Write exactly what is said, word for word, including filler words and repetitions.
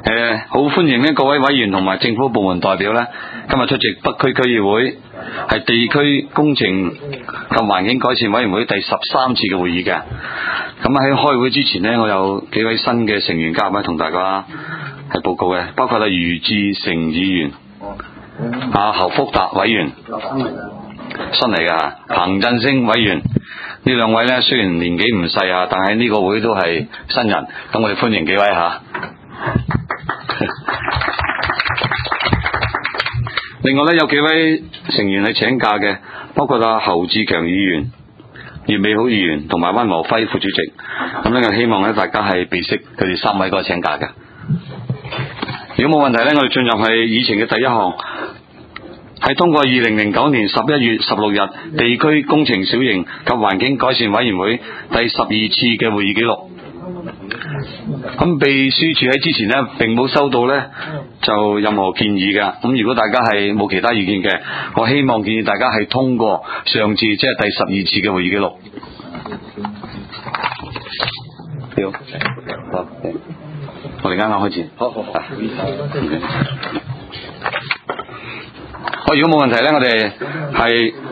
誒，好歡迎呢各位委員同埋政府部門代表呢，今日出席北區區議會係地區工程及環境改善委員會第十三次嘅會議嘅。咁喺開會之前呢，我有幾位新嘅成員加入咧，同大家係報告嘅，包括係余志成議員、阿侯福達委員，新嚟嘅彭振升委員。呢兩位呢，雖然年紀唔細啊，但係呢個會都係新人，咁我哋歡迎幾位嚇。另外呢，有幾位成員係請假嘅，包括阿侯志強議員、葉美好議員同埋溫和輝副主席。咁呢，我希望咧大家係備悉佢哋三位嗰個請假嘅。如果冇問題呢，我哋進入係議程嘅第一項，係通過二零零九年十一月十六日地區工程小型及環境改善委員會第十二次嘅會議記錄。咁秘書處喺之前呢並冇收到呢就任何建議嘅。咁如果大家係冇其他意見嘅，我希望建議大家係通過上次即係第十二次嘅會議記錄。好，我哋啱啱開始。好好好。好，如果冇問題呢，我哋係